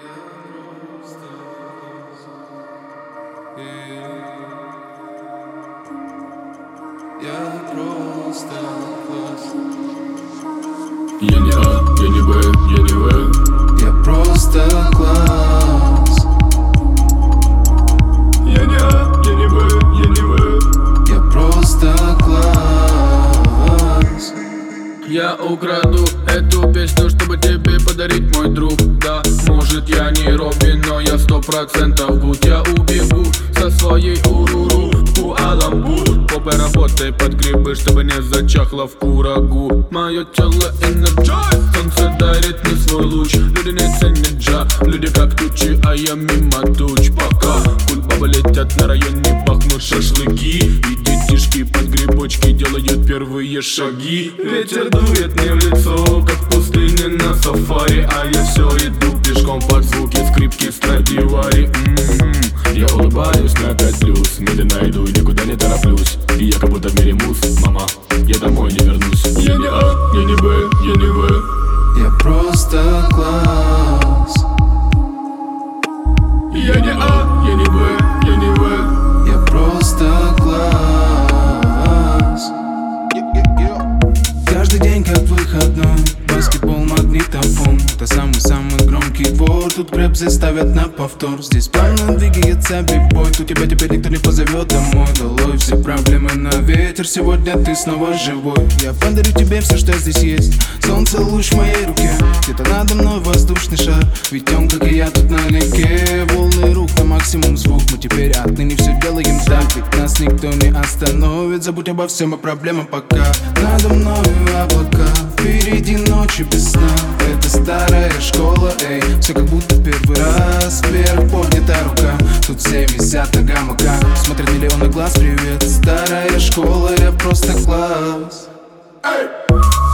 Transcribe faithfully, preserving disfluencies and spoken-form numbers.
Я просто класс. Я не А, я не Б, я не В. Я просто класс. Я не А, я не Б, я не В. Я просто класс. Я украду эту песню, чтобы тебе подарить, мой друг. Да, может я не Робин, но я сто процентов будь. Я убегу со своей уруру в Куала-Лумпур. Попой работай под грибы, чтобы не зачахло в курагу. Мое тело энерджайз, солнце дарит мне свой луч. Люди не ценят джа, люди как тучи, а я мимо туч. Пока кульбабы летят на районе, пахнут шашлыки, и детишки под грибочки делают первые шаги. Ветер дует мне в лицо, как в пустыне на сафари, а я все иду пешком под звуки скрипки Страдивари. М-м-м. Я улыбаюсь на пять плюс, медленно иду и никуда не тороплюсь. И я как будто в мире мус, мама, я домой не вернусь. Я не А, я не Б, я не В. Я просто класс. Я не А, я не Б, я не В. Я просто класс. Каждый день как выходной, баскетбол, магнитофон. Это самый-самый громкий двор. Тут крэп заставят на повтор. Здесь плавно двигается бибой. Тут тебя теперь никто не позовет домой. Долой все проблемы на ветер. Сегодня ты снова живой. Я подарю тебе все, что здесь есть. Солнце, луч в моей руке. Где-то надо мной воздушный шар. Ведь он, как и я, тут налегке. Волны рук на максимум звук. Мы теперь отныне все делаем так. Ведь нас никто не остановит. Забудь обо всем, о проблемах пока. Надо мною облака, впереди ночи без сна. Это старая школа, эй. Все как будто первый раз. Вверх поднята рука. Тут все висят на гамаках. Смотрят миллионы глаз, привет. Старая школа, я просто класс. Эй!